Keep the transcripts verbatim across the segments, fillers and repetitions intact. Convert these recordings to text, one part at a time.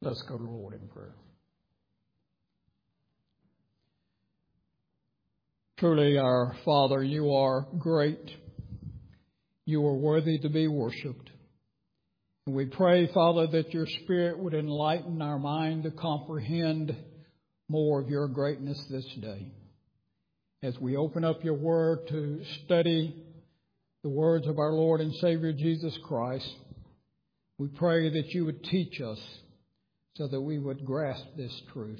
Let's go to the Lord in prayer. Truly, our Father, you are great. You are worthy to be worshipped. And we pray, Father, that your Spirit would enlighten our mind to comprehend more of your greatness this day. As we open up your word to study the words of our Lord and Savior Jesus Christ, we pray that you would teach us so that we would grasp this truth.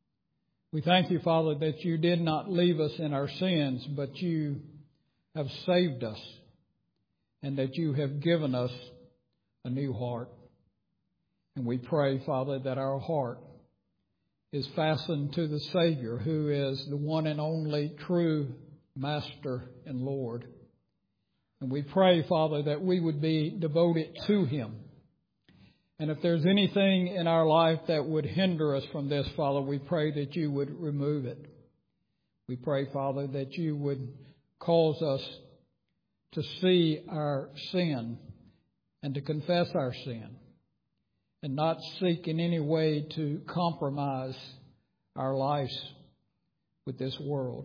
We thank you, Father, that you did not leave us in our sins, but you have saved us and that you have given us a new heart. And we pray, Father, that our heart is fastened to the Savior, who is the one and only true Master and Lord. And we pray, Father, that we would be devoted to Him. And if there's anything in our life that would hinder us from this, Father, we pray that you would remove it. We pray, Father, that you would cause us to see our sin and to confess our sin and not seek in any way to compromise our lives with this world.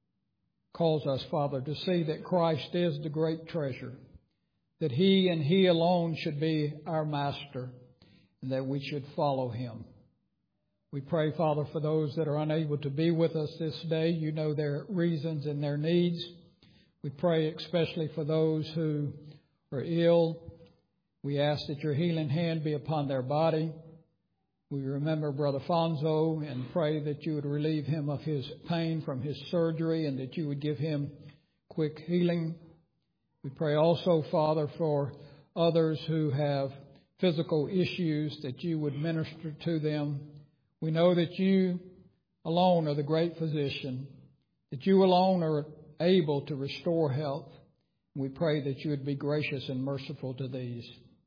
Cause us, Father, to see that Christ is the great treasure, that He and He alone should be our Master, and that we should follow Him. We pray, Father, for those that are unable to be with us this day. You know their reasons and their needs. We pray especially for those who are ill. We ask that your healing hand be upon their body. We remember Brother Fonzo and pray that you would relieve him of his pain from his surgery and that you would give him quick healing. We pray also, Father, for others who have physical issues, that you would minister to them. We know that you alone are the great physician, that you alone are able to restore health. We pray that you would be gracious and merciful to these.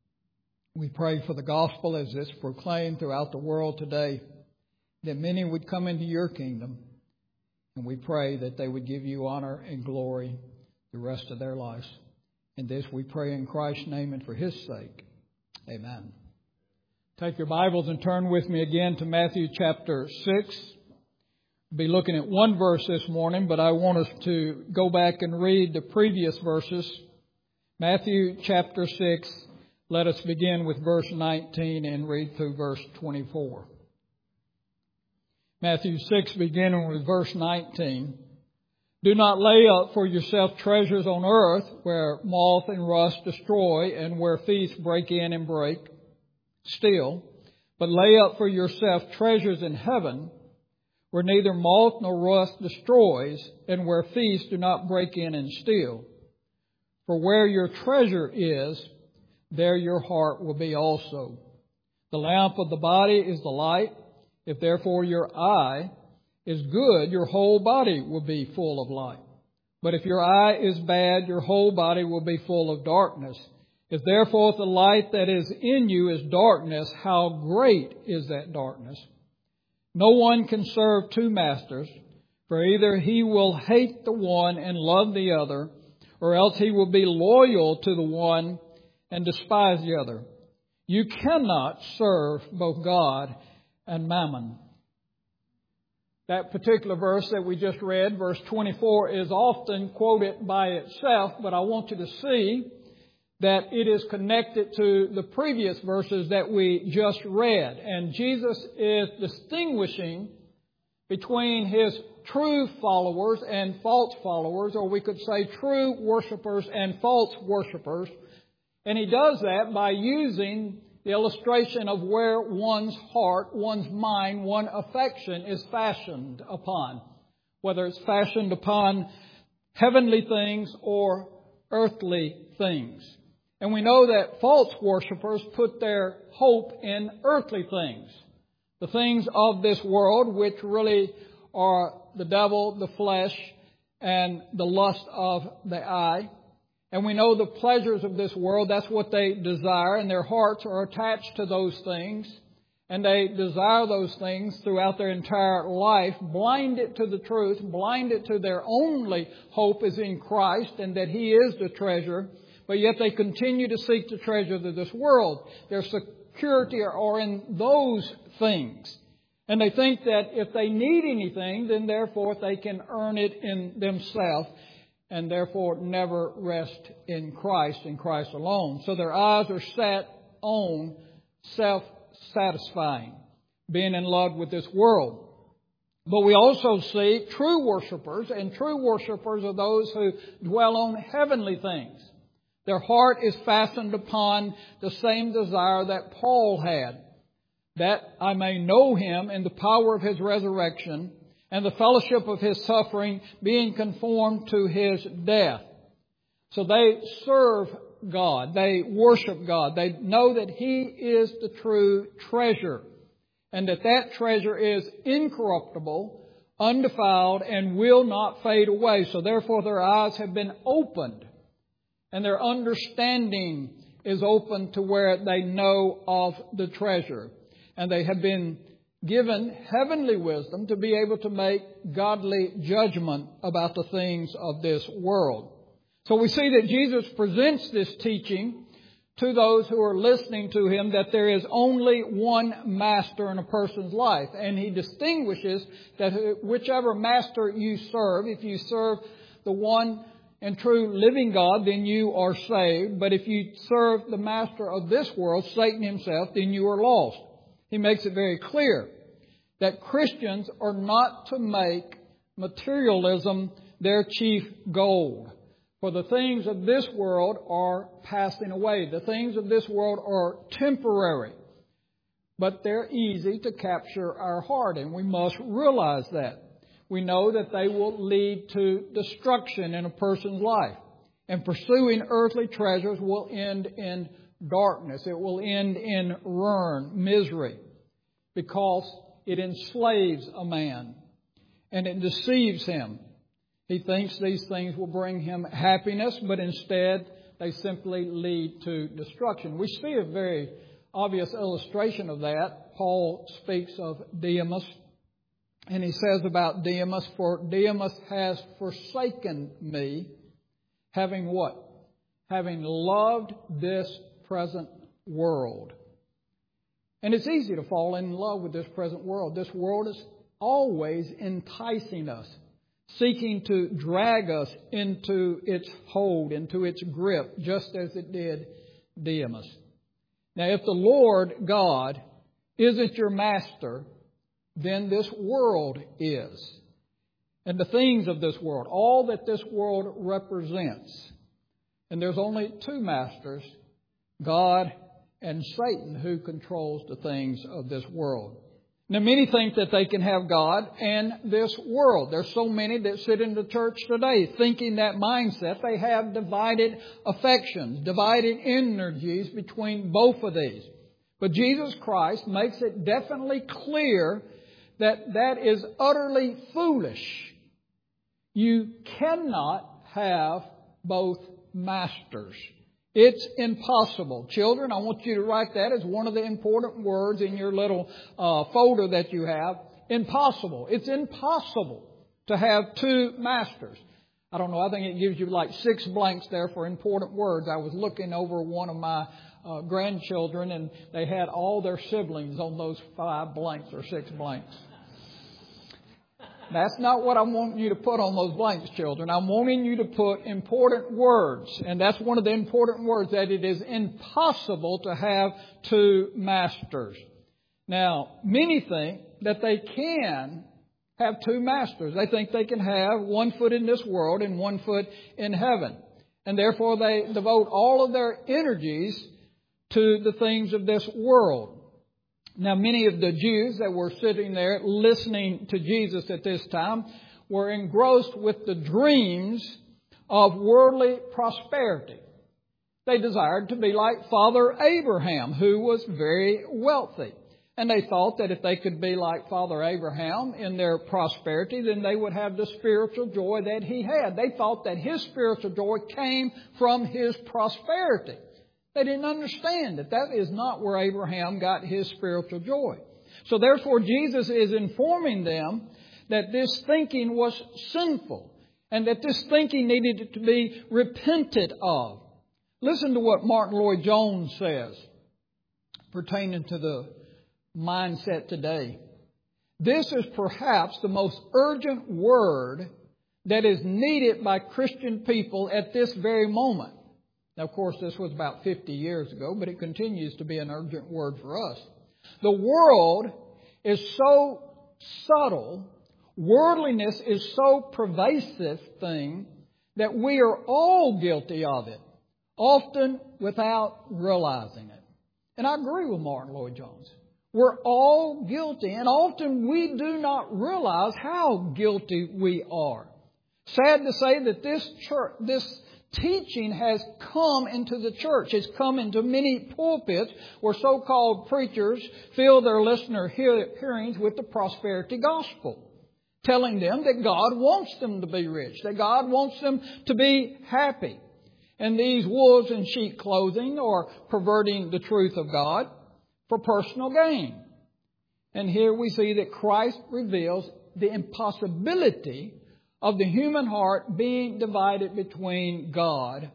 We pray for the gospel as it's proclaimed throughout the world today, that many would come into your kingdom. And we pray that they would give you honor and glory the rest of their lives. And this we pray in Christ's name and for His sake. Amen. Take your Bibles and turn with me again to Matthew chapter six. We'll be looking at one verse this morning, but I want us to go back and read the previous verses. Matthew chapter six. Let us begin with verse nineteen and read through verse twenty-four. Matthew six, beginning with verse nineteen. Do not lay up for yourself treasures on earth, where moth and rust destroy, and where thieves break in and break, steal. But lay up for yourself treasures in heaven, where neither moth nor rust destroys, and where thieves do not break in and steal. For where your treasure is, there your heart will be also. The lamp of the body is the light. If therefore your eye is good, your whole body will be full of light. But if your eye is bad, your whole body will be full of darkness. If therefore the light that is in you is darkness, how great is that darkness? No one can serve two masters, for either he will hate the one and love the other, or else he will be loyal to the one and despise the other. You cannot serve both God and mammon. That particular verse that we just read, verse twenty-four, is often quoted by itself, but I want you to see that it is connected to the previous verses that we just read. And Jesus is distinguishing between His true followers and false followers, or we could say true worshipers and false worshipers. And He does that by using the illustration of where one's heart, one's mind, one's affection is fashioned upon. Whether it's fashioned upon heavenly things or earthly things. And we know that false worshipers put their hope in earthly things. The things of this world, which really are the devil, the flesh, and the lust of the eye. And we know the pleasures of this world, that's what they desire, and their hearts are attached to those things. And they desire those things throughout their entire life, blinded to the truth, blinded to their only hope is in Christ and that He is the treasure. But yet they continue to seek the treasures of this world. They're security are in those things. And they think that if they need anything, then therefore they can earn it in themselves and therefore never rest in Christ and Christ alone. So their eyes are set on self-satisfying, being in love with this world. But we also see true worshipers, and true worshipers are those who dwell on heavenly things. Their heart is fastened upon the same desire that Paul had, that I may know Him in the power of His resurrection and the fellowship of His suffering, being conformed to His death. So they serve God. They worship God. They know that He is the true treasure, and that that treasure is incorruptible, undefiled, and will not fade away. So therefore their eyes have been opened, and their understanding is open to where they know of the treasure. And they have been given heavenly wisdom to be able to make godly judgment about the things of this world. So we see that Jesus presents this teaching to those who are listening to Him, that there is only one master in a person's life. And He distinguishes that whichever master you serve, if you serve the one and true living God, then you are saved. But if you serve the master of this world, Satan himself, then you are lost. He makes it very clear that Christians are not to make materialism their chief goal. For the things of this world are passing away. The things of this world are temporary. But they're easy to capture our heart, and we must realize that. We know that they will lead to destruction in a person's life. And pursuing earthly treasures will end in darkness. It will end in ruin, misery, because it enslaves a man and it deceives him. He thinks these things will bring him happiness, but instead they simply lead to destruction. We see a very obvious illustration of that. Paul speaks of Demas, and he says about Demas, for Demas has forsaken me, having what? Having loved this present world. And it's easy to fall in love with this present world. This world is always enticing us, seeking to drag us into its hold, into its grip, just as it did Demas. Now, if the Lord God isn't your master, then this world is. And the things of this world, all that this world represents. And there's only two masters, God and Satan, who controls the things of this world. Now, many think that they can have God and this world. There's so many that sit in the church today thinking that mindset. They have divided affections, divided energies between both of these. But Jesus Christ makes it definitely clear that that is utterly foolish. You cannot have both masters. It's impossible. Children, I want you to write that as one of the important words in your little uh, folder that you have. Impossible. It's impossible to have two masters. I don't know, I think it gives you like six blanks there for important words. I was looking over one of my uh, grandchildren, and they had all their siblings on those five blanks or six blanks. That's not what I'm wanting you to put on those blanks, children. I'm wanting you to put important words. And that's one of the important words, that it is impossible to have two masters. Now, many think that they can have two masters. They think they can have one foot in this world and one foot in heaven. And therefore they devote all of their energies to the things of this world. Now, many of the Jews that were sitting there listening to Jesus at this time were engrossed with the dreams of worldly prosperity. They desired to be like Father Abraham, who was very wealthy. And they thought that if they could be like Father Abraham in their prosperity, then they would have the spiritual joy that he had. They thought that his spiritual joy came from his prosperity. They didn't understand that that is not where Abraham got his spiritual joy. So therefore, Jesus is informing them that this thinking was sinful and that this thinking needed to be repented of. Listen to what Martin Lloyd-Jones says. pertaining to the mindset today. This is perhaps the most urgent word that is needed by Christian people at this very moment. Now, of course, this was about fifty years ago, but it continues to be an urgent word for us. The world is so subtle, worldliness is so pervasive thing that we are all guilty of it, often without realizing it. And I agree with Martin Lloyd-Jones. We're all guilty, and often we do not realize how guilty we are. Sad to say that this church, this teaching has come into the church. It's come into many pulpits where so-called preachers fill their listener hear, hearings with the prosperity gospel, telling them that God wants them to be rich, that God wants them to be happy. And these wolves in sheep clothing are perverting the truth of God for personal gain. And here we see that Christ reveals the impossibility of the human heart being divided between God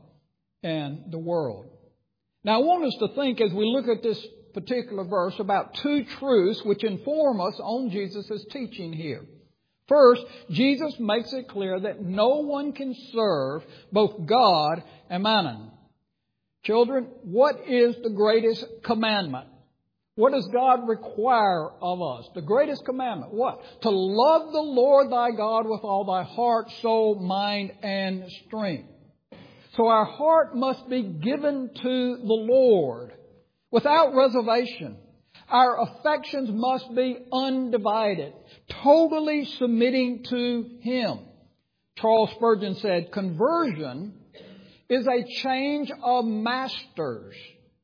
and the world. Now, I want us to think as we look at this particular verse about two truths which inform us on Jesus' teaching here. First, Jesus makes it clear that no one can serve both God and mammon. Children, what is the greatest commandment? What does God require of us? The greatest commandment, what? To love the Lord thy God with all thy heart, soul, mind, and strength. So our heart must be given to the Lord without reservation. Our affections must be undivided, totally submitting to Him. Charles Spurgeon said, conversion is a change of masters.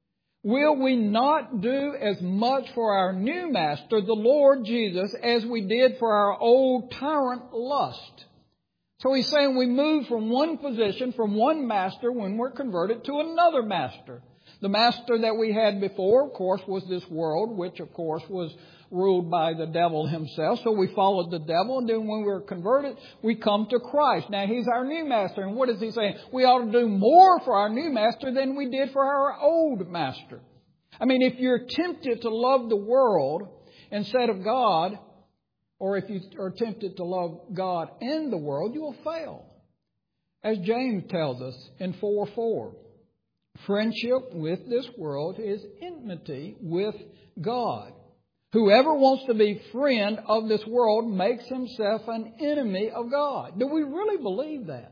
Will we not do as much for our new master, the Lord Jesus, as we did for our old tyrant lust? So he's saying we move from one position, from one master when we're converted to another master. The master that we had before, of course, was this world, which, of course, was ruled by the devil himself. So we followed the devil, and then when we were converted, we come to Christ. Now, He's our new master. And what is He saying? We ought to do more for our new master than we did for our old master. I mean, if you're tempted to love the world instead of God, or if you are tempted to love God and the world, you will fail. As James tells us in four four, friendship with this world is enmity with God. Whoever wants to be friend of this world makes himself an enemy of God. Do we really believe that?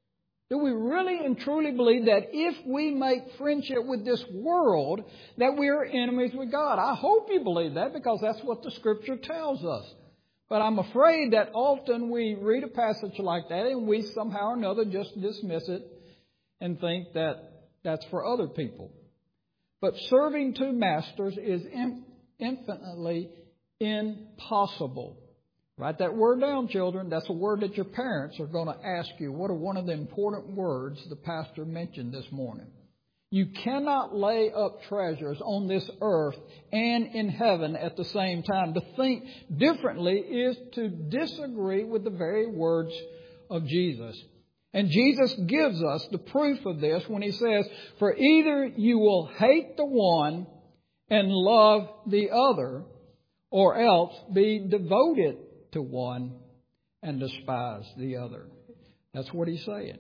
Do we really and truly believe that if we make friendship with this world, that we are enemies with God? I hope you believe that, because that's what the Scripture tells us. But I'm afraid that often we read a passage like that and we somehow or another just dismiss it and think that that's for other people. But serving two masters is in infinitely impossible. Write that word down, children. That's a word that your parents are going to ask you. What are one of the important words the pastor mentioned this morning? You cannot lay up treasures on this earth and in heaven at the same time. To think differently is to disagree with the very words of Jesus. And Jesus gives us the proof of this when He says, for either you will hate the one and love the other, or else be devoted to one and despise the other. That's what He's saying.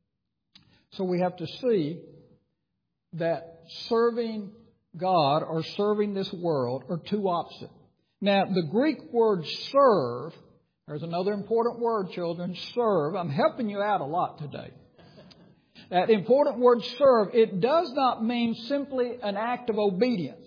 So we have to see that serving God or serving this world are two opposites. Now, the Greek word serve, there's another important word, children, serve. I'm helping you out a lot today. That important word serve, it does not mean simply an act of obedience,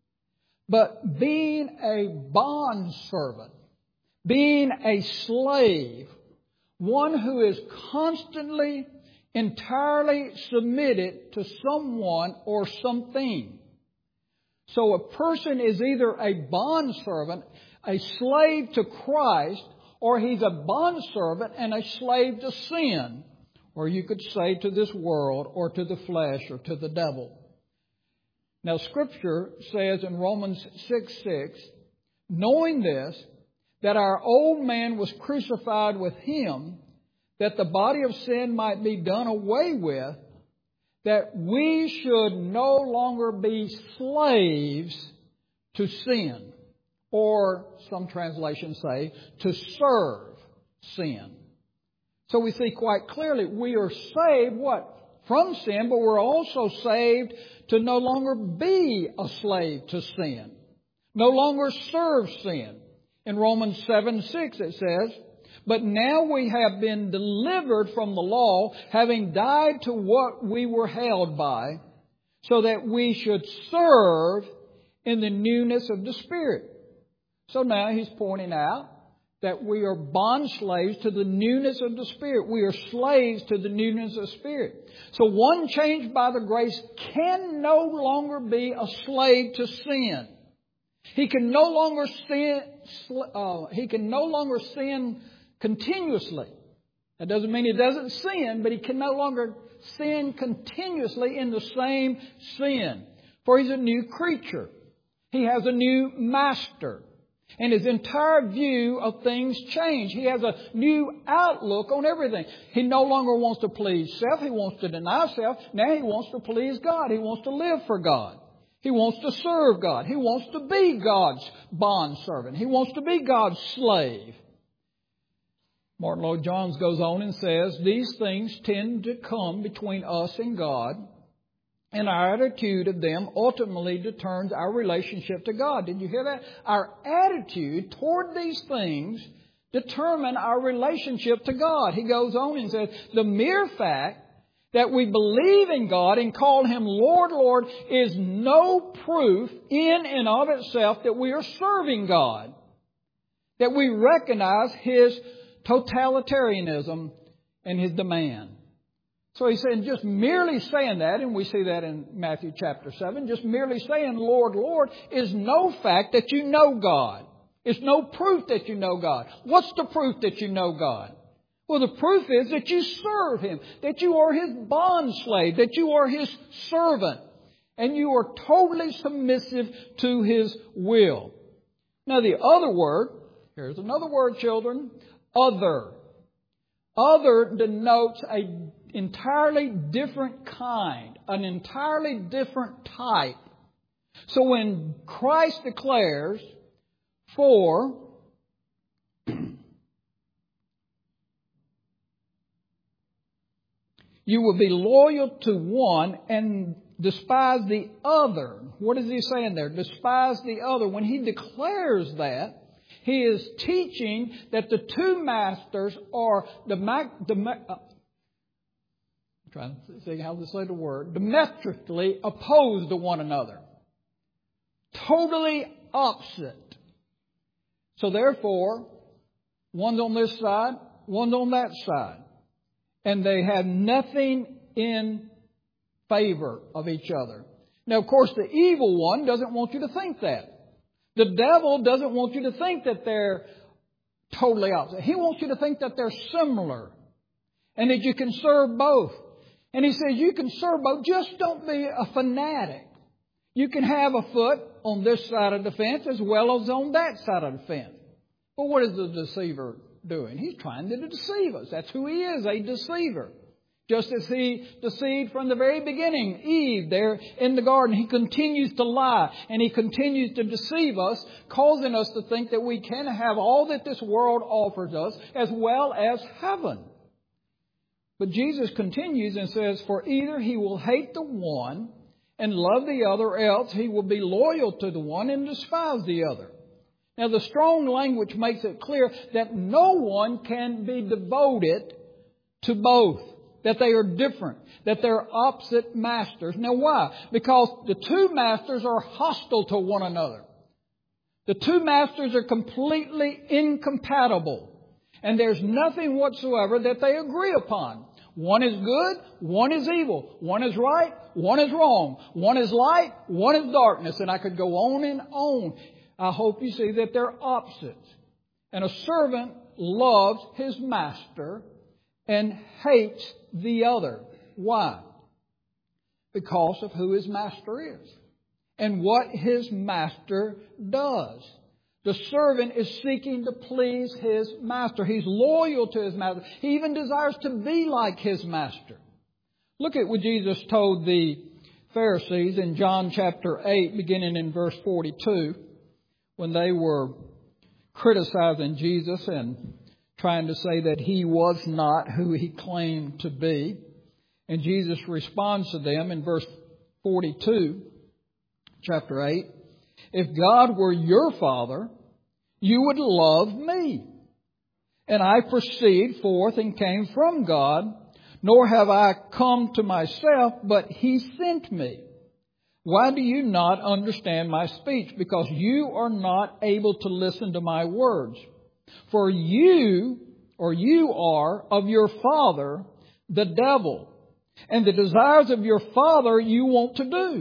but being a bondservant, being a slave, one who is constantly, entirely submitted to someone or something. So a person is either a bondservant, a slave to Christ, or he's a bondservant and a slave to sin. Or you could say to this world, or to the flesh, or to the devil. Now, Scripture says in Romans six six, knowing this, that our old man was crucified with Him, that the body of sin might be done away with, that we should no longer be slaves to sin, or some translations say, to serve sin. So we see quite clearly we are saved, what? From sin, but we're also saved to no longer be a slave to sin. No longer serve sin. In Romans seven six it says, "But now we have been delivered from the law, having died to what we were held by, so that we should serve in the newness of the Spirit." So now he's pointing out that we are bond slaves to the newness of the Spirit. We are slaves to the newness of the Spirit. So one changed by the grace can no longer be a slave to sin. He can no longer sin. Uh, he can no longer sin continuously. That doesn't mean he doesn't sin, but he can no longer sin continuously in the same sin. For he's a new creature. He has a new master. And his entire view of things change. He has a new outlook on everything. He no longer wants to please self. He wants to deny self. Now he wants to please God. He wants to live for God. He wants to serve God. He wants to be God's bondservant. He wants to be God's slave. Martin Lloyd-Jones goes on and says, "These things tend to come between us and God, and our attitude of them ultimately determines our relationship to God." Did you hear that? Our attitude toward these things determine our relationship to God. He goes on and says, "The mere fact that we believe in God and call Him Lord, Lord, is no proof in and of itself that we are serving God, that we recognize His totalitarianism and His demand." So he's saying just merely saying that, and we see that in Matthew chapter seven, just merely saying Lord, Lord is no fact that you know God. It's no proof that you know God. What's the proof that you know God? Well, the proof is that you serve Him, that you are His bond slave, that you are His servant, and you are totally submissive to His will. Now the other word, here's another word, children, other. Other denotes a entirely different kind, an entirely different type. So when Christ declares, "For you will be loyal to one and despise the other," what is he saying there? Despise the other. When he declares that, he is teaching that the two masters are the, the uh, I'm trying to see how to say the word, diametrically opposed to one another. Totally opposite. So therefore, one's on this side, one's on that side. And they have nothing in favor of each other. Now, of course, the evil one doesn't want you to think that. The devil doesn't want you to think that they're totally opposite. He wants you to think that they're similar and that you can serve both. And he says you can serve both. Just don't be a fanatic. You can have a foot on this side of the fence as well as on that side of the fence. But what is the deceiver doing? He's trying to deceive us. That's who he is, a deceiver. Just as he deceived from the very beginning, Eve there in the garden, he continues to lie and he continues to deceive us, causing us to think that we can have all that this world offers us as well as heaven. But Jesus continues and says, "For either he will hate the one and love the other, or else he will be loyal to the one and despise the other." Now the strong language makes it clear that no one can be devoted to both. That they are different. That they're opposite masters. Now why? Because the two masters are hostile to one another. The two masters are completely incompatible. And there's nothing whatsoever that they agree upon. One is good, one is evil. One is right, one is wrong. One is light, one is darkness. And I could go on and on. I hope you see that they're opposites. And a servant loves his master and hates the other. Why? Because of who his master is and what his master does. The servant is seeking to please his master. He's loyal to his master. He even desires to be like his master. Look at what Jesus told the Pharisees in John chapter eight, beginning in verse forty-two, when they were criticizing Jesus and trying to say that He was not who He claimed to be. And Jesus responds to them in verse forty-two, chapter eight, "If God were your Father, you would love me. And I proceed forth and came from God, nor have I come to myself, but He sent me. Why do you not understand my speech? Because you are not able to listen to my words. For you, or you are, of your father, the devil, and the desires of your father you want to do.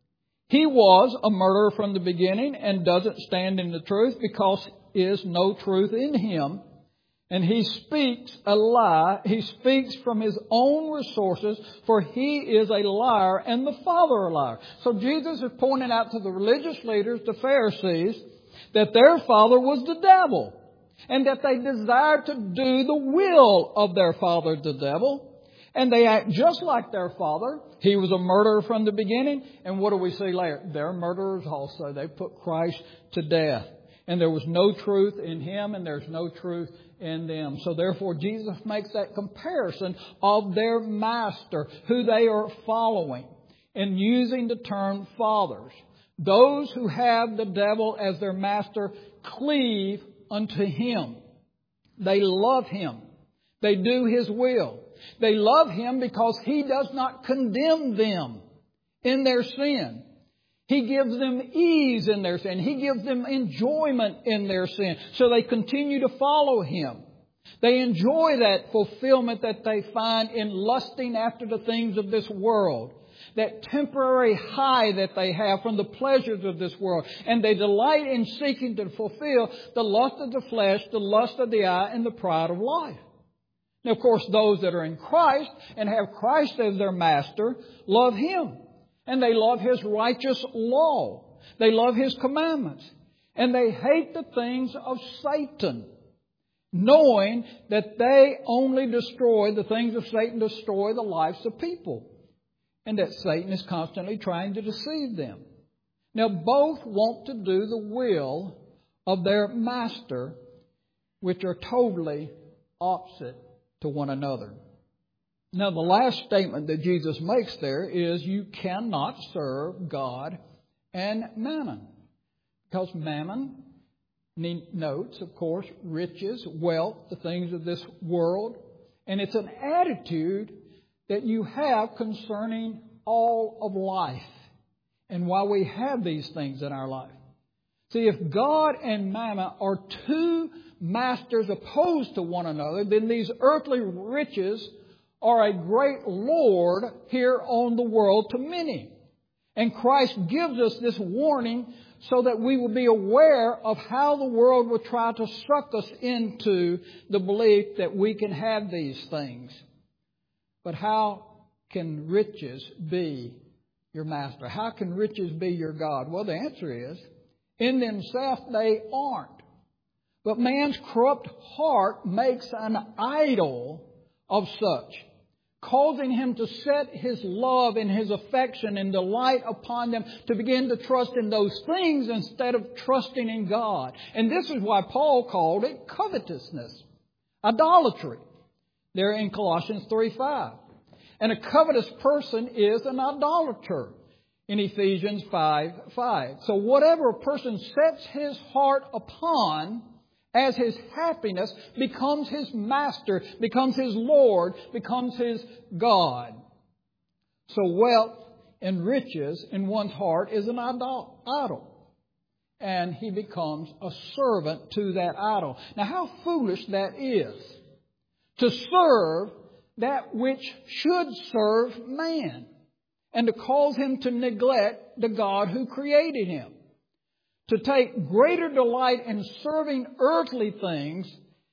He was a murderer from the beginning and doesn't stand in the truth because there is no truth in him. And he speaks a lie. He speaks from his own resources, for he is a liar and the father a liar." So Jesus is pointing out to the religious leaders, the Pharisees, that their father was the devil, and that they desired to do the will of their father, the devil. And they act just like their father. He was a murderer from the beginning. And what do we see later? They're murderers also. They put Christ to death. And there was no truth in Him, and there's no truth in them. So therefore, Jesus makes that comparison of their master, who they are following, and using the term fathers. Those who have the devil as their master cleave unto him. They love him. They do his will. They love him because he does not condemn them in their sin. He gives them ease in their sin. He gives them enjoyment in their sin. So they continue to follow him. They enjoy that fulfillment that they find in lusting after the things of this world. That temporary high that they have from the pleasures of this world. And they delight in seeking to fulfill the lust of the flesh, the lust of the eye, and the pride of life. Now, of course, those that are in Christ and have Christ as their master love Him. And they love His righteous law. They love His commandments. And they hate the things of Satan, knowing that they only destroy, the things of Satan destroy the lives of people. And that Satan is constantly trying to deceive them. Now, both want to do the will of their master, which are totally opposite to one another. Now, the last statement that Jesus makes there is you cannot serve God and mammon. Because mammon notes, of course, riches, wealth, the things of this world. And it's an attitude that you have concerning all of life and why we have these things in our life. See, if God and mammon are two masters opposed to one another, then these earthly riches are a great lord here on the world to many. And Christ gives us this warning so that we will be aware of how the world will try to suck us into the belief that we can have these things. But how can riches be your master? How can riches be your God? Well, the answer is, in themselves they aren't. But man's corrupt heart makes an idol of such, causing him to set his love and his affection and delight upon them, to begin to trust in those things instead of trusting in God. And this is why Paul called it covetousness, idolatry, there in Colossians three five. And a covetous person is an idolater in Ephesians five five. So whatever a person sets his heart upon as his happiness becomes his master, becomes his Lord, becomes his God. So wealth and riches in one's heart is an idol. And he becomes a servant to that idol. Now, how foolish that is, to serve that which should serve man, and to cause him to neglect the God who created him. To take greater delight in serving earthly things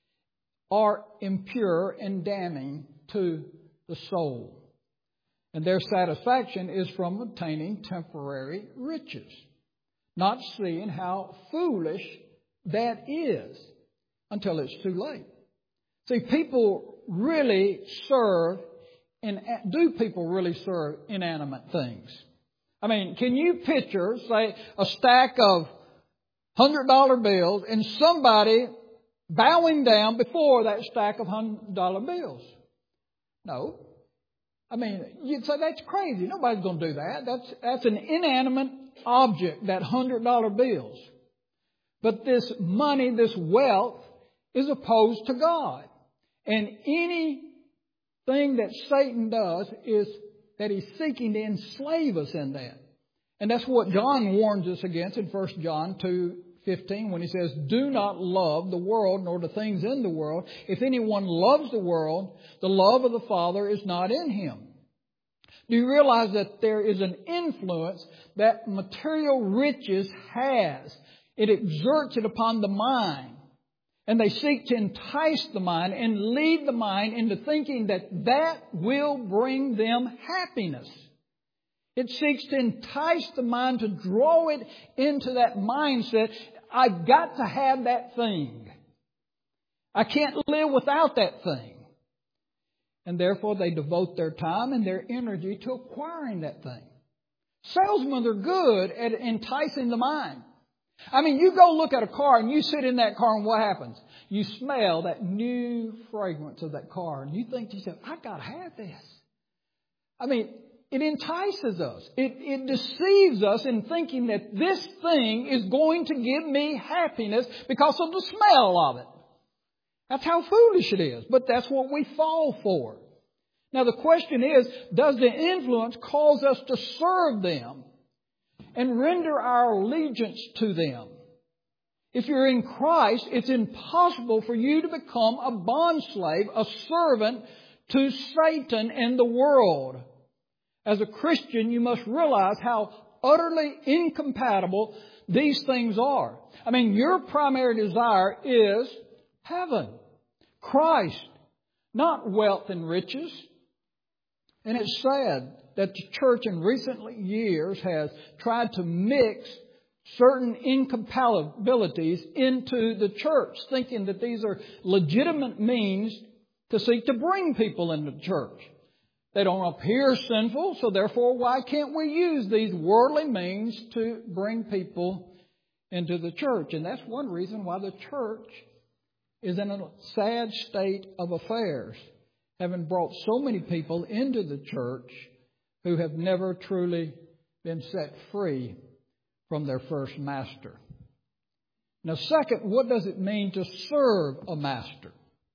are impure and damning to the soul. And their satisfaction is from obtaining temporary riches, not seeing how foolish that is until it's too late. See, people really serve in, do people really serve inanimate things? I mean, can you picture, say, a stack of one hundred dollar bills and somebody bowing down before that stack of one hundred dollar bills? No. I mean, you'd say that's crazy. Nobody's going to do that. That's, that's an inanimate object, that one hundred dollar bills. But this money, this wealth, is opposed to God. And anything that Satan does is that he's seeking to enslave us in that. And that's what John warns us against in First John two fifteen when he says, do not love the world nor the things in the world. If anyone loves the world, the love of the Father is not in him. Do you realize that there is an influence that material riches has? It exerts it upon the mind. And they seek to entice the mind and lead the mind into thinking that that will bring them happiness. It seeks to entice the mind to draw it into that mindset. I've got to have that thing. I can't live without that thing. And therefore they devote their time and their energy to acquiring that thing. Salesmen are good at enticing the mind. I mean, you go look at a car and you sit in that car and what happens? You smell that new fragrance of that car and you think to yourself, I got to have this. I mean, it entices us. It, it deceives us in thinking that this thing is going to give me happiness because of the smell of it. That's how foolish it is. But that's what we fall for. Now the question is, does the influence cause us to serve them and render our allegiance to them? If you're in Christ, it's impossible for you to become a bondslave, a servant to Satan and the world. As a Christian, you must realize how utterly incompatible these things are. I mean, your primary desire is heaven, Christ, not wealth and riches. And it's sad that the church in recent years has tried to mix certain incompatibilities into the church, thinking that these are legitimate means to seek to bring people into the church. They don't appear sinful, so therefore why can't we use these worldly means to bring people into the church? And that's one reason why the church is in a sad state of affairs, having brought so many people into the church who have never truly been set free from their first master. Now, second, what does it mean to serve a master?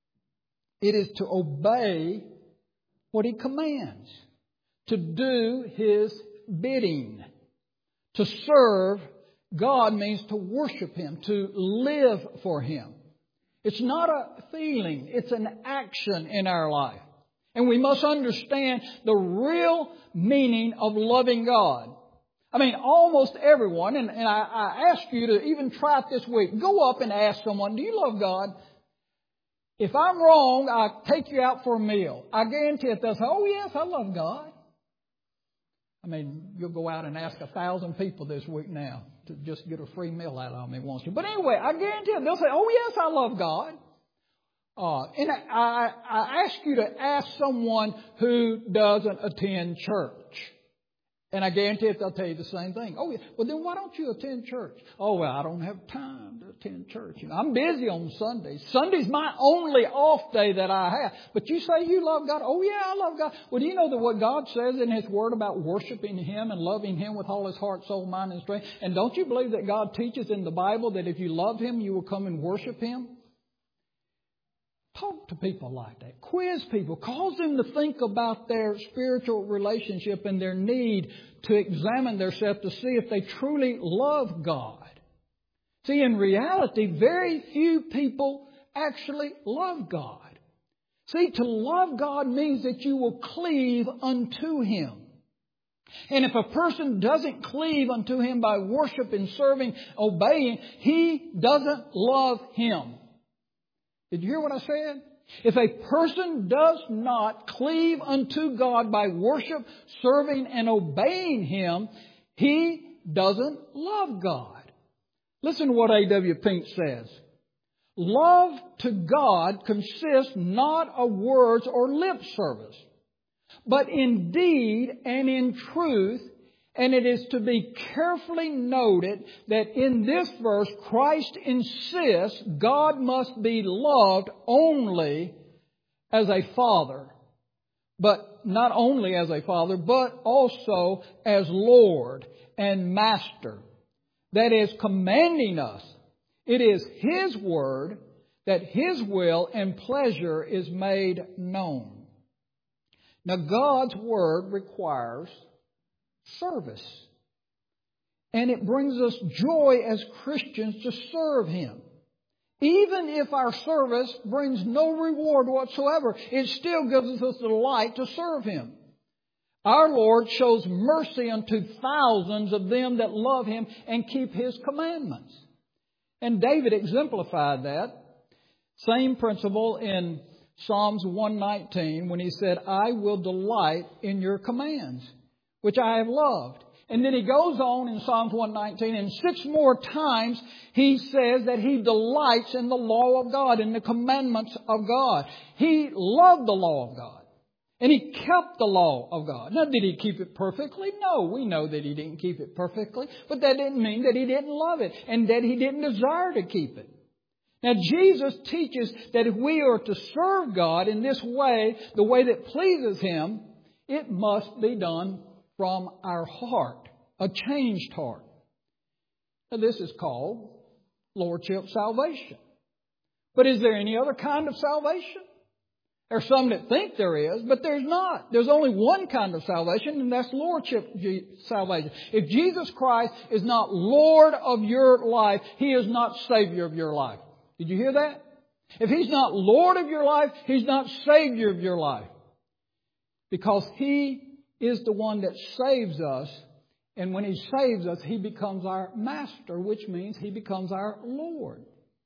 It is to obey what he commands, to do his bidding. To serve God means to worship him, to live for him. It's not a feeling, it's an action in our life. And we must understand the real meaning of loving God. I mean, almost everyone, and, and I, I ask you to even try it this week, go up and ask someone, do you love God? If I'm wrong, I'll take you out for a meal. I guarantee it, they'll say, oh yes, I love God. I mean, you'll go out and ask a thousand people this week now to just get a free meal out of me once. But anyway, I guarantee it, they'll say, oh yes, I love God. Uh, and I, I, I ask you to ask someone who doesn't attend church. And I guarantee it, they'll tell you the same thing. Oh, yeah. Well, then why don't you attend church? Oh, well, I don't have time to attend church. You know, I'm busy on Sundays. Sunday's my only off day that I have. But you say you love God. Oh, yeah, I love God. Well, do you know that what God says in His Word about worshiping Him and loving Him with all His heart, soul, mind, and strength? And don't you believe that God teaches in the Bible that if you love Him, you will come and worship Him? Talk to people like that. Quiz people. Cause them to think about their spiritual relationship and their need to examine themselves to see if they truly love God. See, in reality, very few people actually love God. See, to love God means that you will cleave unto Him. And if a person doesn't cleave unto Him by worshiping, serving, obeying, he doesn't love Him. Did you hear what I said? If a person does not cleave unto God by worship, serving, and obeying Him, he doesn't love God. Listen to what A W Pink says. Love to God consists not of words or lip service, but in deed and in truth. And it is to be carefully noted that in this verse, Christ insists God must be loved only as a Father. But not only as a Father, but also as Lord and Master. That is, commanding us. It is His Word that His will and pleasure is made known. Now, God's Word requires service. And it brings us joy as Christians to serve Him. Even if our service brings no reward whatsoever, it still gives us the delight to serve Him. Our Lord shows mercy unto thousands of them that love Him and keep His commandments. And David exemplified that same principle in Psalms one nineteen when he said, I will delight in your commands, which I have loved. And then he goes on in Psalms one nineteen, and six more times he says that he delights in the law of God, in the commandments of God. He loved the law of God. And he kept the law of God. Now, did he keep it perfectly? No, we know that he didn't keep it perfectly. But that didn't mean that he didn't love it and that he didn't desire to keep it. Now, Jesus teaches that if we are to serve God in this way, the way that pleases Him, it must be done from our heart, a changed heart. Now, this is called Lordship salvation. But is there any other kind of salvation? There's some that think there is, but there's not. There's only one kind of salvation, and that's Lordship salvation. If Jesus Christ is not Lord of your life, He is not Savior of your life. Did you hear that? If He's not Lord of your life, He's not Savior of your life. Because He is the one that saves us. And when He saves us, He becomes our Master, which means He becomes our Lord.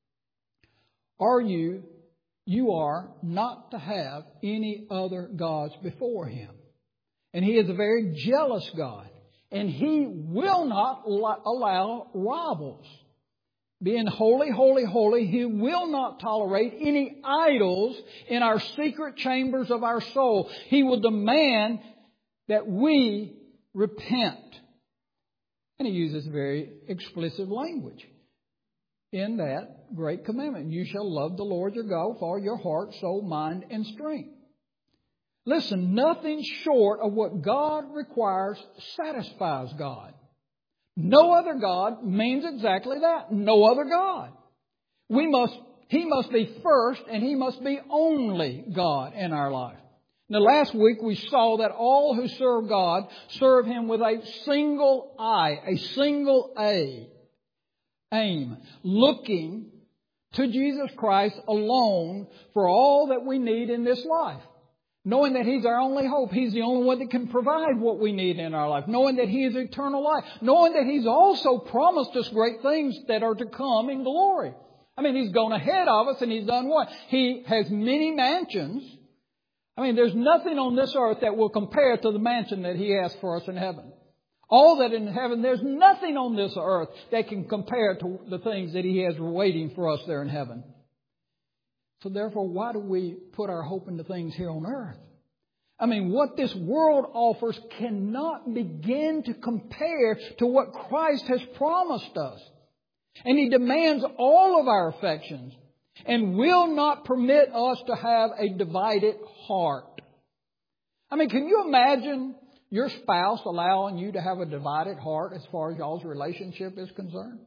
Are you, you are not to have any other gods before Him. And He is a very jealous God. And He will not allow rivals. Being holy, holy, holy, He will not tolerate any idols in our secret chambers of our soul. He will demand that we repent. And He uses very explicit language in that great commandment. You shall love the Lord your God with all your heart, soul, mind, and strength. Listen, nothing short of what God requires satisfies God. No other God means exactly that. No other God. We must, He must be first and He must be only God in our life. Now, last week we saw that all who serve God serve Him with a single eye, a single A, aim, looking to Jesus Christ alone for all that we need in this life. Knowing that He's our only hope. He's the only one that can provide what we need in our life. Knowing that He is eternal life. Knowing that He's also promised us great things that are to come in glory. I mean, He's gone ahead of us and He's done what? He has many mansions. I mean, there's nothing on this earth that will compare to the mansion that He has for us in heaven. All that in heaven, there's nothing on this earth that can compare to the things that He has waiting for us there in heaven. So therefore, why do we put our hope into things here on earth? I mean, what this world offers cannot begin to compare to what Christ has promised us. And He demands all of our affections and will not permit us to have a divided heart. I mean, can you imagine your spouse allowing you to have a divided heart as far as y'all's relationship is concerned?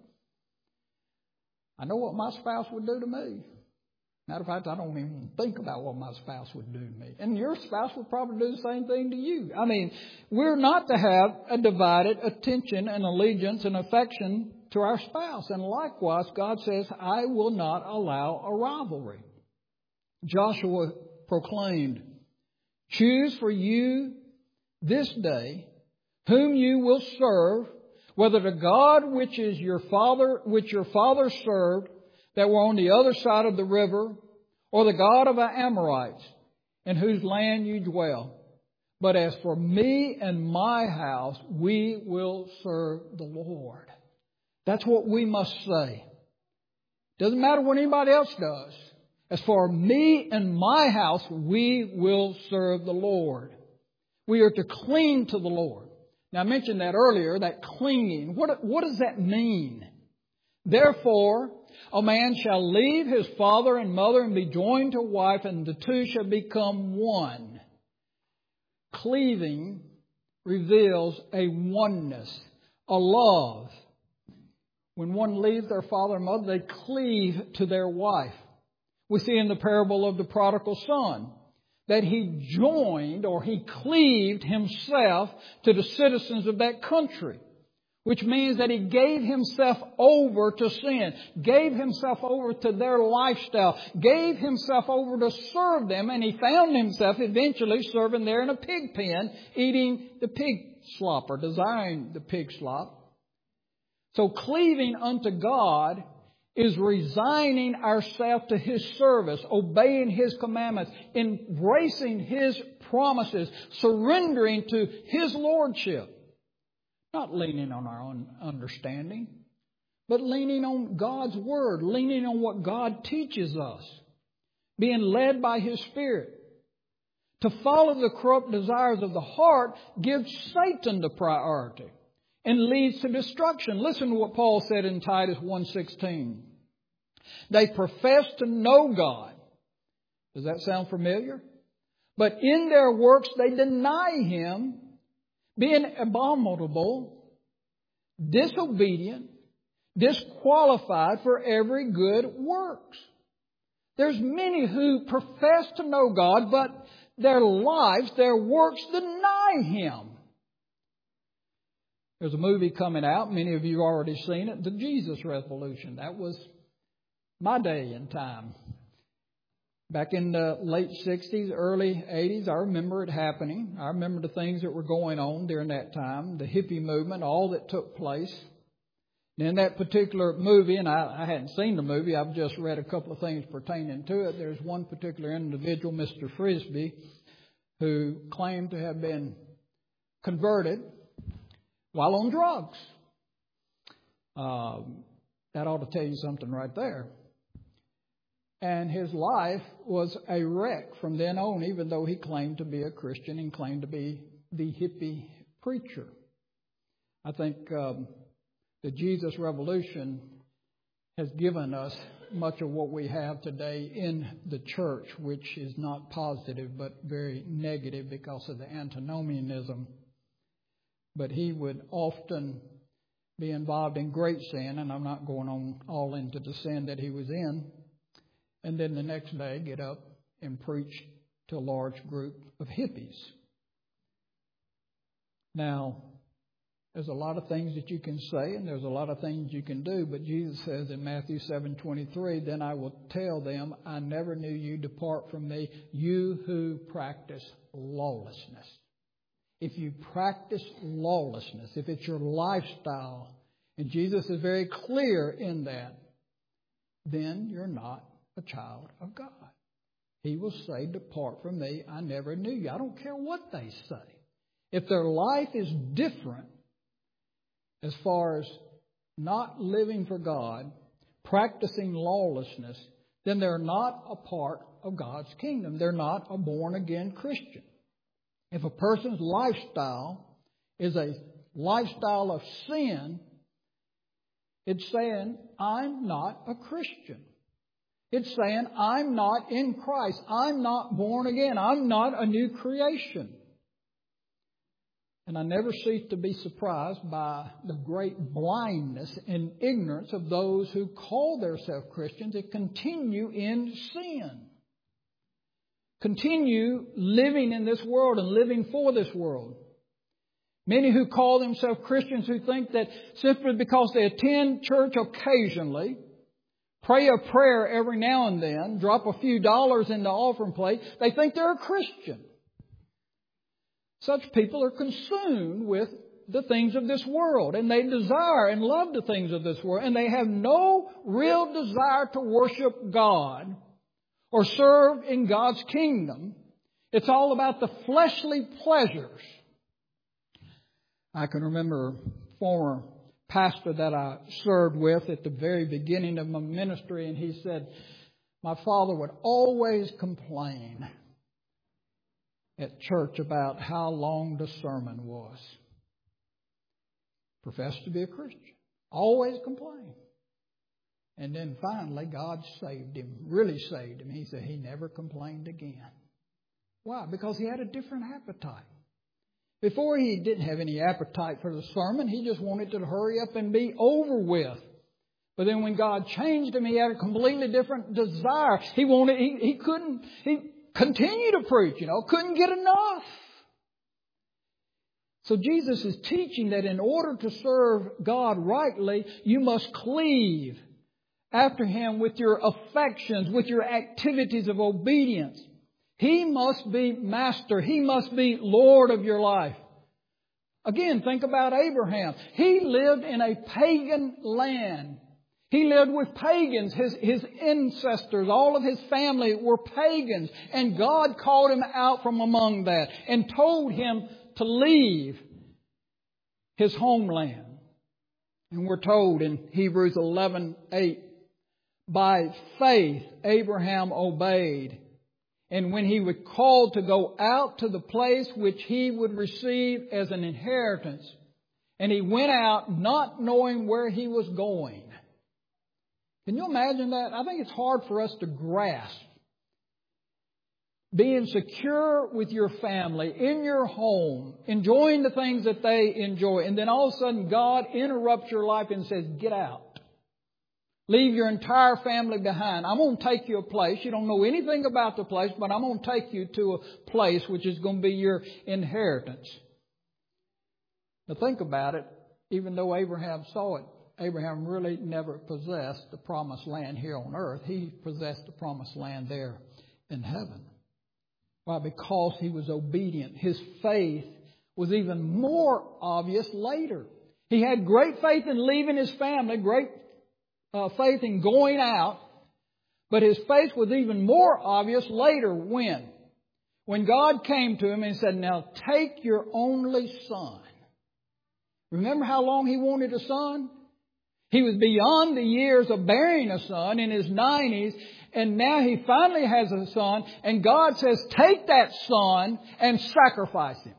I know what my spouse would do to me. Matter of fact, I don't even think about what my spouse would do to me. And your spouse would probably do the same thing to you. I mean, we're not to have a divided attention and allegiance and affection to our spouse. And likewise, God says, I will not allow a rivalry. Joshua proclaimed, choose for you this day whom you will serve, whether the God which is your father, which your father served, that were on the other side of the river, or the God of the Amorites, in whose land you dwell. But as for me and my house, we will serve the Lord. That's what we must say. Doesn't matter what anybody else does. As for me and my house, we will serve the Lord. We are to cling to the Lord. Now, I mentioned that earlier, that clinging. What, what does that mean? Therefore, a man shall leave his father and mother and be joined to a wife, and the two shall become one. Cleaving reveals a oneness, a love. When one leaves their father and mother, they cleave to their wife. We see in the parable of the prodigal son that he joined or he cleaved himself to the citizens of that country, which means that he gave himself over to sin, gave himself over to their lifestyle, gave himself over to serve them, and he found himself eventually serving there in a pig pen, eating the pig slop or desiring the pig slop. So cleaving unto God is resigning ourselves to His service, obeying His commandments, embracing His promises, surrendering to His lordship. Not leaning on our own understanding, but leaning on God's Word, leaning on what God teaches us, being led by His Spirit. To follow the corrupt desires of the heart gives Satan the priority and leads to destruction. Listen to what Paul said in Titus one sixteen. They profess to know God. Does that sound familiar? But in their works they deny Him, being abominable, disobedient, disqualified for every good works. There's many who profess to know God, but their lives, their works deny Him. There's a movie coming out. Many of you have already seen it. The Jesus Revolution. That was my day and time. Back in the late sixties, early eighties, I remember it happening. I remember the things that were going on during that time. The hippie movement, all that took place. And in that particular movie, and I, I hadn't seen the movie, I've just read a couple of things pertaining to it. There's one particular individual, Mister Frisbee, who claimed to have been converted while on drugs. Um, that ought to tell you something right there. And his life was a wreck from then on, even though he claimed to be a Christian and claimed to be the hippie preacher. I think um, the Jesus Revolution has given us much of what we have today in the church, which is not positive but very negative because of the antinomianism. But he would often be involved in great sin, and I'm not going on all into the sin that he was in, and then the next day get up and preach to a large group of hippies. Now, there's a lot of things that you can say, and there's a lot of things you can do, but Jesus says in Matthew seven twenty-three, then I will tell them, I never knew you, depart from me, you who practice lawlessness. If you practice lawlessness, if it's your lifestyle, and Jesus is very clear in that, then you're not a child of God. He will say, depart from me, I never knew you. I don't care what they say. If their life is different as far as not living for God, practicing lawlessness, then they're not a part of God's kingdom. They're not a born-again Christian. If a person's lifestyle is a lifestyle of sin, it's saying, I'm not a Christian. It's saying, I'm not in Christ. I'm not born again. I'm not a new creation. And I never cease to be surprised by the great blindness and ignorance of those who call themselves Christians and continue in sin. Continue living in this world and living for this world. Many who call themselves Christians who think that simply because they attend church occasionally, pray a prayer every now and then, drop a few dollars in the offering plate, they think they're a Christian. Such people are consumed with the things of this world, and they desire and love the things of this world, and they have no real desire to worship God or serve in God's kingdom. It's all about the fleshly pleasures. I can remember a former pastor that I served with at the very beginning of my ministry, and he said, my father would always complain at church about how long the sermon was. Professed to be a Christian. Always complained. And then finally God saved him. Really saved him. He said he never complained again. Why? Because he had a different appetite. Before he didn't have any appetite for the sermon. He just wanted to hurry up and be over with. But then when God changed him, he had a completely different desire. He wanted, he, he couldn't, he continued to preach, you know, couldn't get enough. So Jesus is teaching that in order to serve God rightly, you must cleave after Him with your affections, with your activities of obedience. He must be master. He must be Lord of your life. Again, think about Abraham. He lived in a pagan land. He lived with pagans. His, his ancestors, all of his family were pagans. And God called him out from among that and told him to leave his homeland. And we're told in Hebrews eleven eight, by faith Abraham obeyed. And when he was called to go out to the place which he would receive as an inheritance, and he went out not knowing where he was going. Can you imagine that? I think it's hard for us to grasp. Being secure with your family, in your home, enjoying the things that they enjoy, and then all of a sudden God interrupts your life and says, get out. Leave your entire family behind. I'm going to take you a place. You don't know anything about the place, but I'm going to take you to a place which is going to be your inheritance. Now think about it. Even though Abraham saw it, Abraham really never possessed the promised land here on earth. He possessed the promised land there in heaven. Why? Because he was obedient. His faith was even more obvious later. He had great faith in leaving his family, great uh, faith in going out. But his faith was even more obvious later. When? When God came to him and said, now take your only son. Remember how long he wanted a son? He was beyond the years of bearing a son, in his nineties, and now he finally has a son, and God says, take that son and sacrifice him.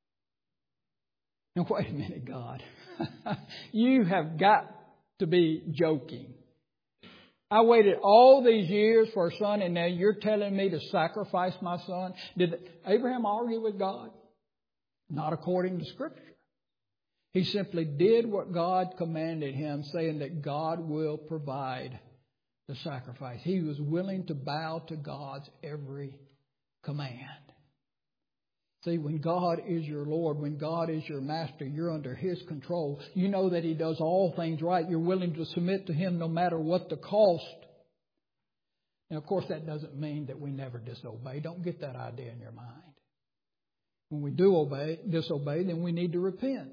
Now wait a minute, God. You have got to be joking. I waited all these years for a son, and now you're telling me to sacrifice my son? Did Abraham argue with God? Not according to Scripture. He simply did what God commanded him, saying that God will provide the sacrifice. He was willing to bow to God's every command. See, when God is your Lord, when God is your master, you're under His control. You know that He does all things right. You're willing to submit to Him no matter what the cost. Now, of course, that doesn't mean that we never disobey. Don't get that idea in your mind. When we do obey, disobey, then we need to repent.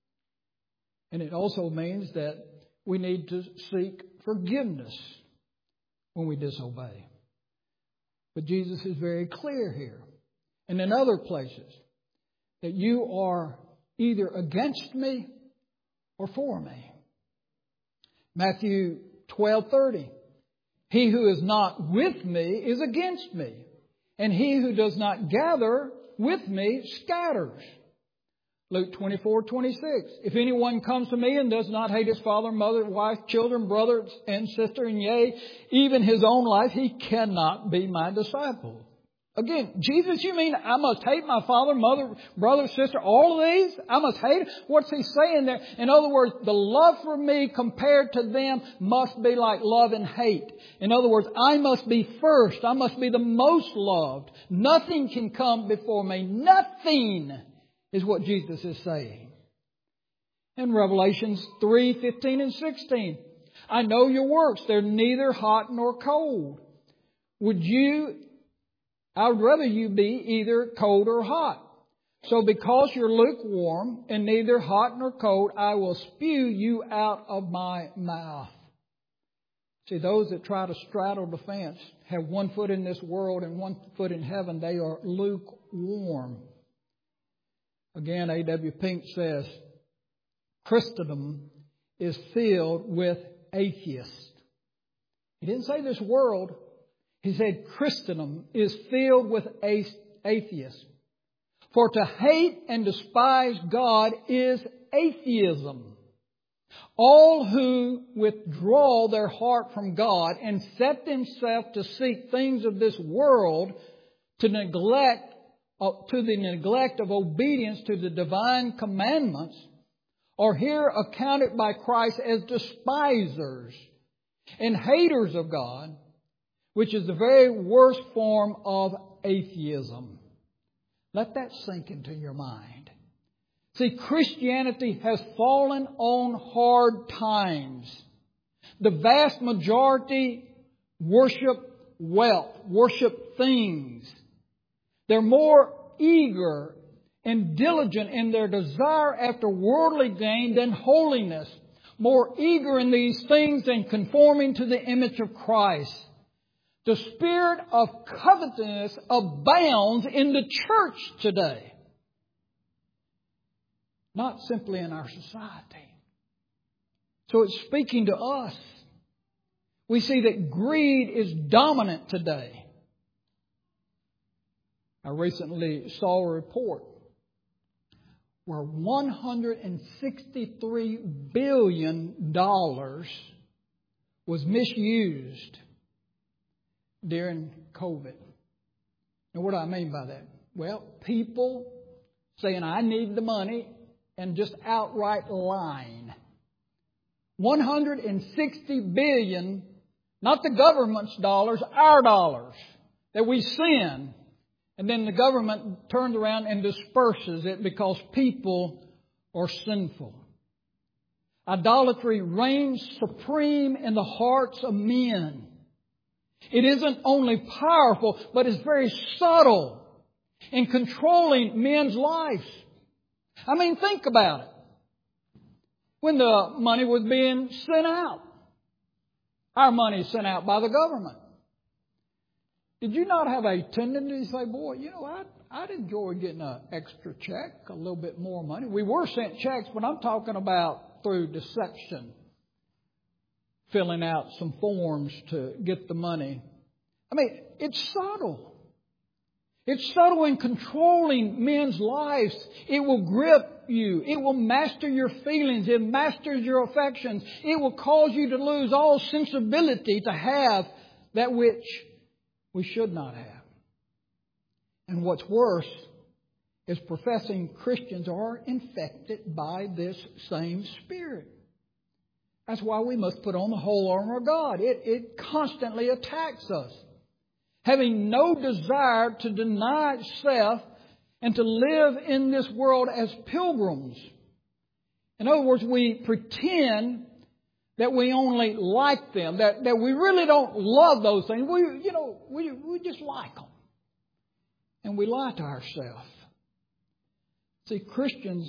And it also means that we need to seek forgiveness when we disobey. But Jesus is very clear here, and in other places, that you are either against me or for me. Matthew twelve thirty. He who is not with me is against me, and he who does not gather with me scatters. Luke twenty-four twenty-six. If anyone comes to me and does not hate his father, mother, wife, children, brother, and sister, and yea, even his own life, he cannot be my disciple. Again, Jesus, you mean I must hate my father, mother, brother, sister, all of these? I must hate? What's he saying there? In other words, the love for me compared to them must be like love and hate. In other words, I must be first. I must be the most loved. Nothing can come before me. Nothing is what Jesus is saying. In Revelations three fifteen and sixteen. I know your works. They're neither hot nor cold. Would you... I would rather you be either cold or hot. So because you're lukewarm and neither hot nor cold, I will spew you out of my mouth. See, those that try to straddle the fence, have one foot in this world and one foot in heaven, they are lukewarm. Again, A W Pink says, Christendom is filled with atheists. He didn't say this world. He said Christendom is filled with atheists. For to hate and despise God is atheism. All who withdraw their heart from God and set themselves to seek things of this world to neglect to the neglect of obedience to the divine commandments are here accounted by Christ as despisers and haters of God, which is the very worst form of atheism. Let that sink into your mind. See, Christianity has fallen on hard times. The vast majority worship wealth, worship things. They're more eager and diligent in their desire after worldly gain than holiness. More eager in these things than conforming to the image of Christ. The spirit of covetousness abounds in the church today. Not simply in our society. So it's speaking to us. We see that greed is dominant today. I recently saw a report where one hundred sixty-three billion dollars was misused during COVID. And what do I mean by that? Well, people saying, I need the money, and just outright lying. one hundred sixty billion dollars, not the government's dollars, our dollars that we send. And then the government turns around and disperses it because people are sinful. Idolatry reigns supreme in the hearts of men. It isn't only powerful, but it's very subtle in controlling men's lives. I mean, think about it. When the money was being sent out, our money is sent out by the government. Did you not have a tendency to say, boy, you know, I'd, I'd enjoy getting an extra check, a little bit more money? We were sent checks, but I'm talking about through deception. Filling out some forms to get the money. I mean, it's subtle. It's subtle in controlling men's lives. It will grip you. It will master your feelings. It masters your affections. It will cause you to lose all sensibility to have that which we should not have. And what's worse is professing Christians are infected by this same spirit. That's why we must put on the whole armor of God. It, it constantly attacks us. Having no desire to deny self and to live in this world as pilgrims. In other words, we pretend that we only like them, that, that we really don't love those things. We, you know, we, we just like them. And we lie to ourselves. See, Christians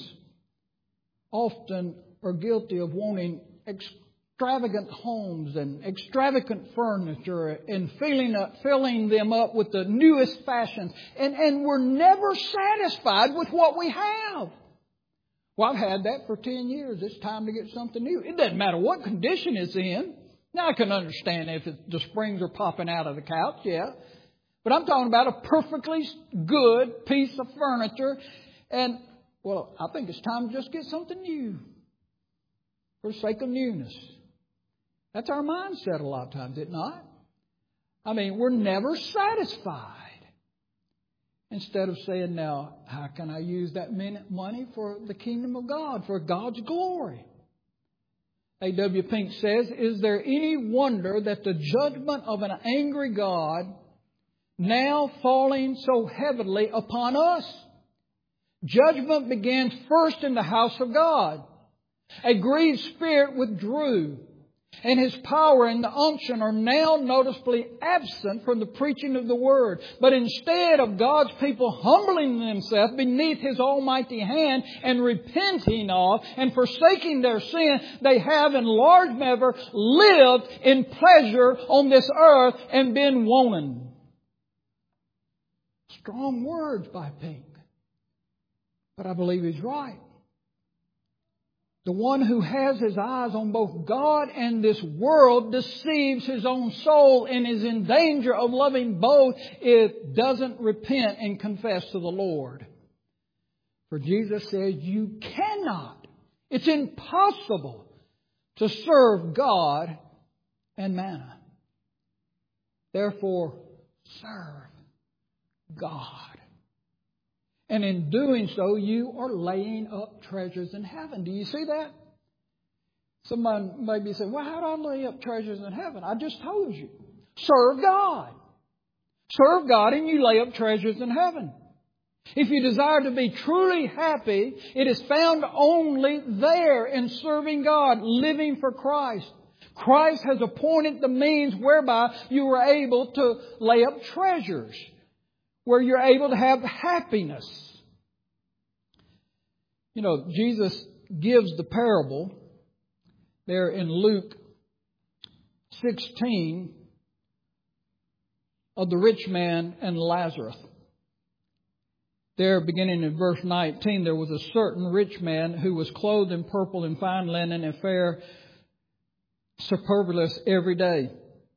often are guilty of wanting extravagant homes and extravagant furniture and filling, up, filling them up with the newest fashions. And, and we're never satisfied with what we have. Well, I've had that for ten years. It's time to get something new. It doesn't matter what condition it's in. Now, I can understand if it, the springs are popping out of the couch, yeah. But I'm talking about a perfectly good piece of furniture. And, well, I think it's time to just get something new for the sake of newness. That's our mindset a lot of times, is it not? I mean, we're never satisfied. Instead of saying, now, how can I use that money for the kingdom of God, for God's glory? A W Pink says, is there any wonder that the judgment of an angry God now falling so heavily upon us? Judgment begins first in the house of God. A grieved spirit withdrew, and His power and the unction are now noticeably absent from the preaching of the Word. But instead of God's people humbling themselves beneath His almighty hand and repenting of and forsaking their sin, they have in large measure lived in pleasure on this earth and been wanton. Strong words by Pink. But I believe he's right. The one who has his eyes on both God and this world deceives his own soul and is in danger of loving both if doesn't repent and confess to the Lord. For Jesus says you cannot. It's impossible to serve God and manna. Therefore, serve God. And in doing so, you are laying up treasures in heaven. Do you see that? Someone may be saying, well, how do I lay up treasures in heaven? I just told you. Serve God. Serve God and you lay up treasures in heaven. If you desire to be truly happy, it is found only there in serving God, living for Christ. Christ has appointed the means whereby you are able to lay up treasures, where you're able to have happiness. You know, Jesus gives the parable there in Luke sixteen of the rich man and Lazarus. There, beginning in verse nineteen, there was a certain rich man who was clothed in purple and fine linen and fair superfluous every day.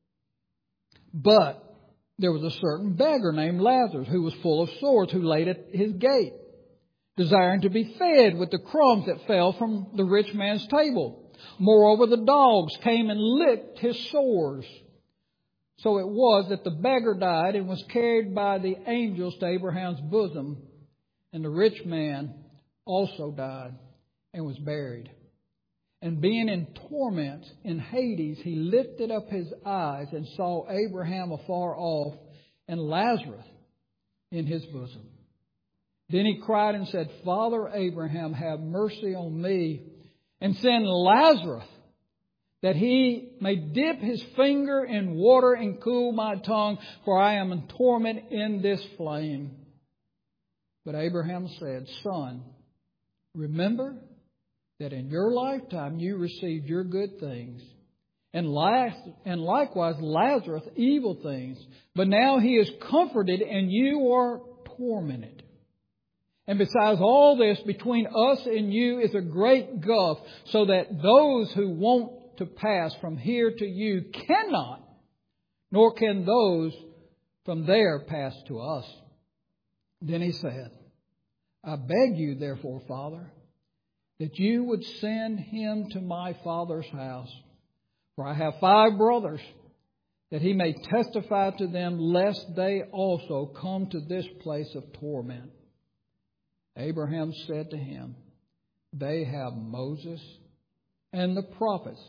But there was a certain beggar named Lazarus who was full of sores, who laid at his gate, desiring to be fed with the crumbs that fell from the rich man's table. Moreover, the dogs came and licked his sores. So it was that the beggar died and was carried by the angels to Abraham's bosom. And the rich man also died and was buried. And being in torment in Hades, he lifted up his eyes and saw Abraham afar off and Lazarus in his bosom. Then he cried and said, Father Abraham, have mercy on me, and send Lazarus, that he may dip his finger in water and cool my tongue, for I am in torment in this flame. But Abraham said, Son, remember that in your lifetime you received your good things, and likewise Lazarus evil things. But now he is comforted, and you are tormented. And besides all this, between us and you is a great gulf, so that those who want to pass from here to you cannot, nor can those from there pass to us. Then he said, I beg you, therefore, Father, that you would send him to my father's house. For I have five brothers, that he may testify to them, lest they also come to this place of torment. Abraham said to him, They have Moses and the prophets,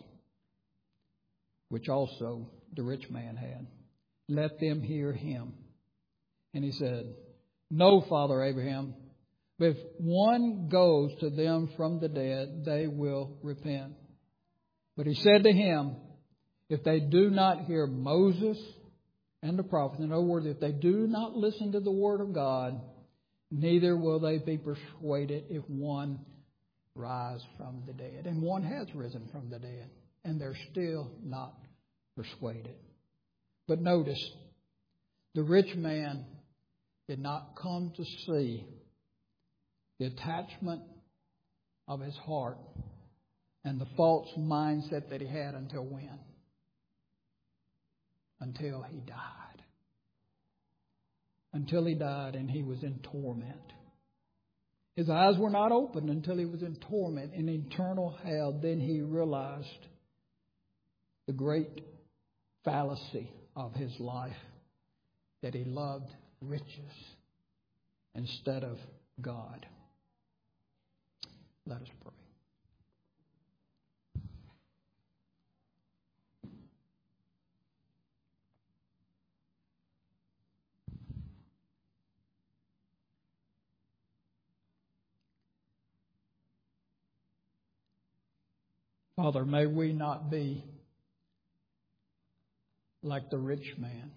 which also the rich man had. Let them hear him. And he said, No, Father Abraham, but if one goes to them from the dead, they will repent. But he said to him, If they do not hear Moses and the prophets, in other words, if they do not listen to the word of God, neither will they be persuaded if one rise from the dead. And one has risen from the dead, and they're still not persuaded. But notice, the rich man did not come to see the attachment of his heart and the false mindset that he had until when? Until he died. Until he died and he was in torment. His eyes were not opened until he was in torment in eternal hell. Then he realized the great fallacy of his life, that he loved riches instead of God. Let us pray. Father, may we not be like the rich man,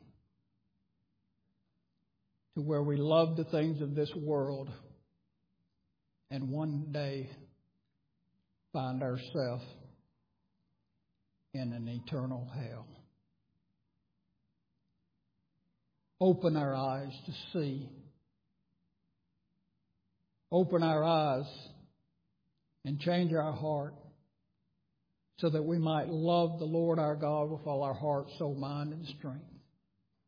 to where we love the things of this world and one day find ourselves in an eternal hell. Open our eyes to see. Open our eyes and change our heart, so that we might love the Lord our God with all our heart, soul, mind, and strength.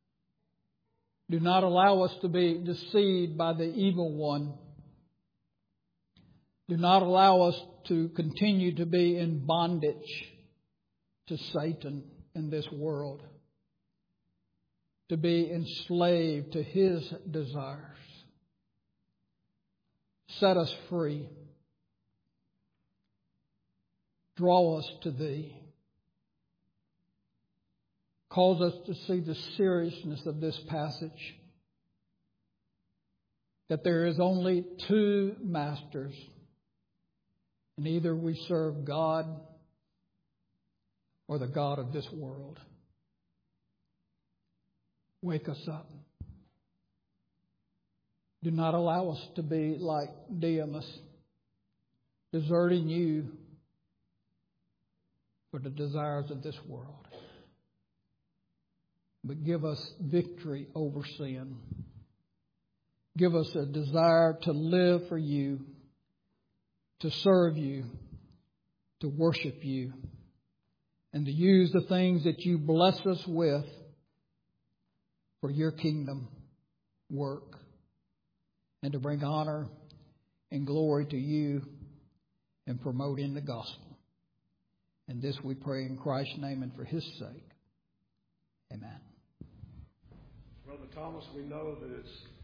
Do not allow us to be deceived by the evil one, Do not allow us to continue to be in bondage to Satan in this world, to be enslaved to his desires. Set us free. Draw us to Thee. Cause us to see the seriousness of this passage, that there is only two masters, and either we serve God or the God of this world. Wake us up. Do not allow us to be like Demas, deserting You for the desires of this world. But give us victory over sin. Give us a desire to live for You, to serve You, to worship You, and to use the things that You bless us with for Your kingdom work, and to bring honor and glory to You and promoting the gospel. And this we pray in Christ's name and for His sake. Amen. Brother Thomas, we know that it's